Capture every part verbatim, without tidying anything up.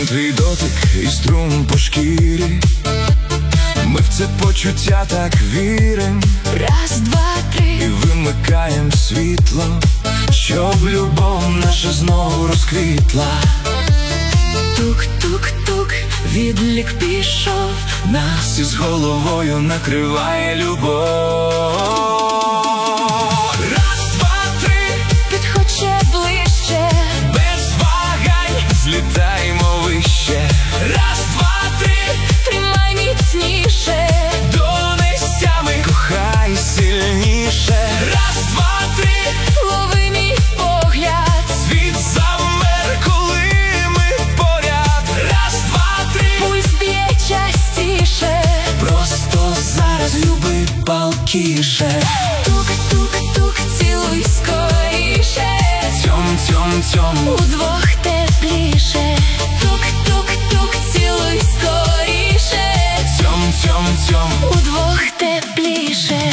твій дотик і струм по шкірі, ми в це почуття так вірим. Раз, два, три, і вимикаєм світло, щоб любов наша знову розквітла. тук-тук-тук, відлік пішов, Нас із головою накриває любов. Раз, два, три, підходь ще ближче, без вагань злітаємо вище. Раз, два, три, тримай міцніше, донестями кохай сильніше. Раз, два, три, лови мій погляд, світ замер, коли ми поряд. Раз, два, три, пульс б'є частіше, просто зараз люби палкіше. тук-тук-тук, цілуй скоріше, Тьом, тьом, тьом, удвох тепліше, тук-тук-тук, цілуй скоріше, тьом, тьом, тьом. удвох тепліше.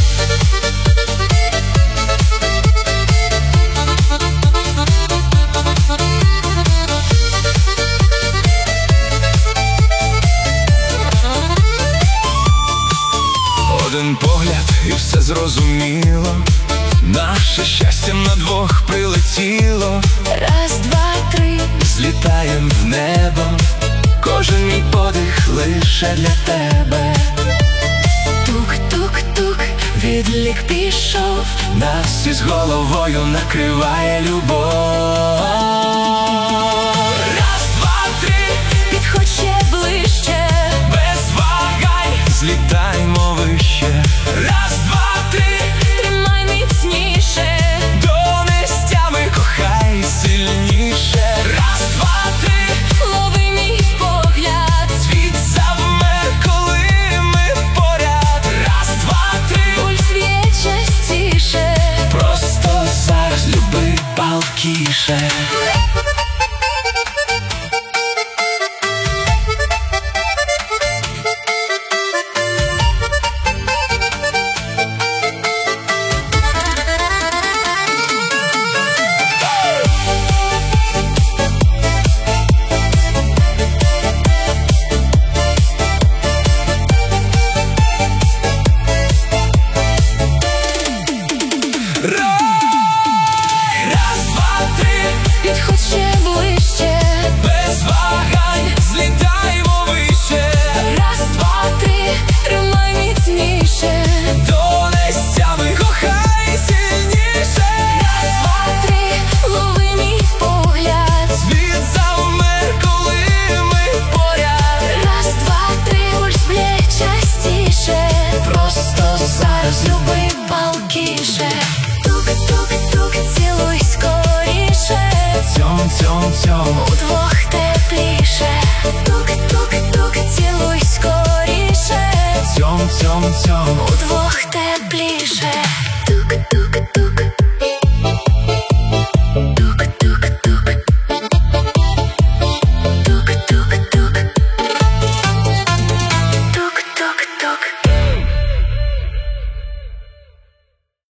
Один погляд і все зрозуміло, наше щастя на двох прилетіло. Раз, два, три, Злітаєм в небо, кожен мій подих лише для тебе. тук-тук-тук, відлік пішов, Нас із головою накриває любов. Раз, два, три, підходь ще ближче, без вагань злітаємо вище. Раз, два, три, тримай міцніше, донестями кохай сильніше. Раз, два, три, лови мій погляд, світ завмер, коли ми поряд. Раз, два, три, пульс б'є частіше, просто зараз люби палкіше. Раз, два, три, підходь ще ближче, без вагань злітаємо вище. раз, два, три, тримай міцніше, Донестями кохай сильніше. раз, два, три, лови мій погляд, Світ завмер, коли ми поряд. раз, два, три, пульс б'є частіше, Просто зараз люби палкіше, тук-тук-тук, цілуй скоріше, тьом, тьом, тьом, удвох тепліше, тук-тук-тук, цілуй скоріше, тьом, тьом, тьом. удвох